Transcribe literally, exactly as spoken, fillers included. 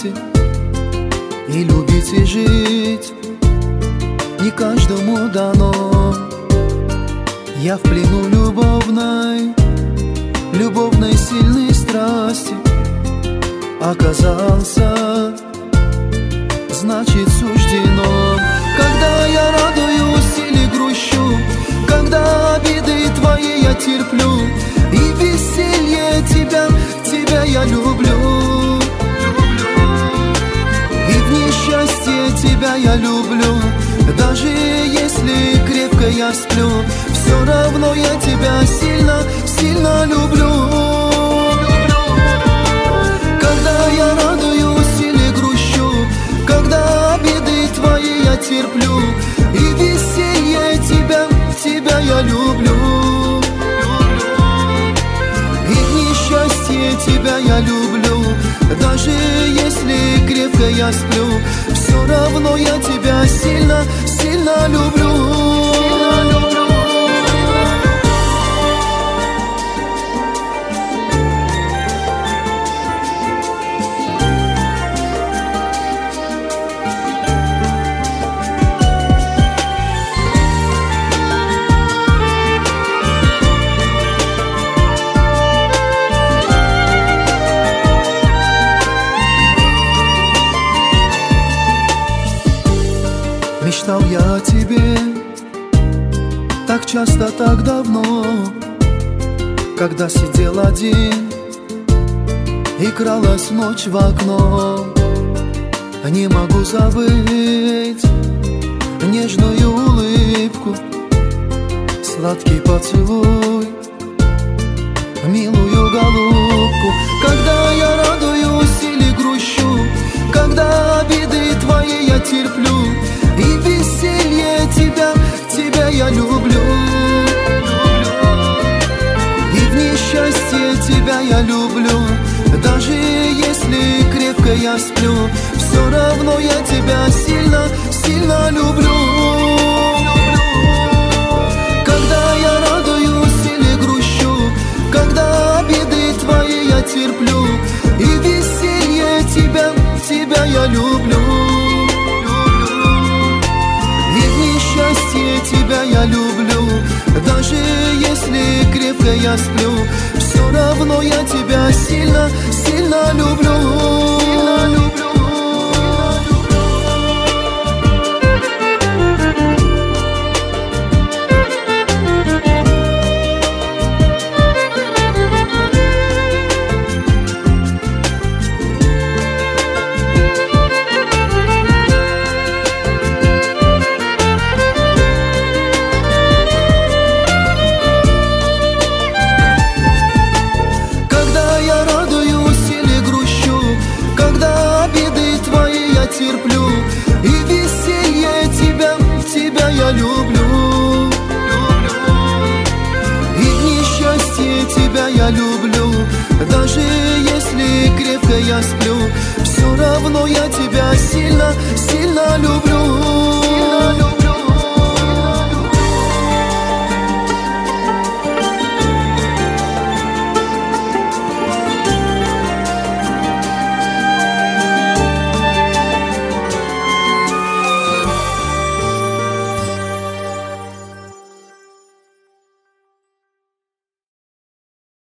вместе и любить, и жить не каждому дано. Я в плену любовной, любовной сильной страсти оказался, значит суждено. Когда я радуюсь или грущу, когда обиды твои я терплю, и веселье тебя, тебя я люблю, и в несчастье тебя я люблю. Даже если крепко я сплю, все равно я тебя сильно, сильно люблю. Когда я радуюсь или грущу, когда обиды твои я терплю, и веселье тебя, тебя я люблю, и в несчастье тебя я люблю. Даже если крепко я сплю, все равно я тебя сильно, сильно люблю. Мечтал я о тебе так часто, так давно, когда сидел один и кралась ночь в окно. Не могу забыть нежную улыбку, сладкий поцелуй, милую голубку. Когда я радуюсь или грущу, когда обиды твои я терплю, и веселье тебя, тебя я люблю, и в несчастье тебя я люблю. Даже если крепко я сплю, все равно я тебя сильно, сильно люблю. Когда я радуюсь или грущу, когда обиды твои я терплю, и веселье тебя, тебя я люблю, счастье тебя я люблю. Даже если крепко я сплю, все равно я тебя сильно, сильно люблю, сильно люблю. Терплю, и веселье тебя, тебя я люблю, и в несчастье тебя я люблю. Даже если крепко я сплю, все равно я тебя сильно, сильно люблю.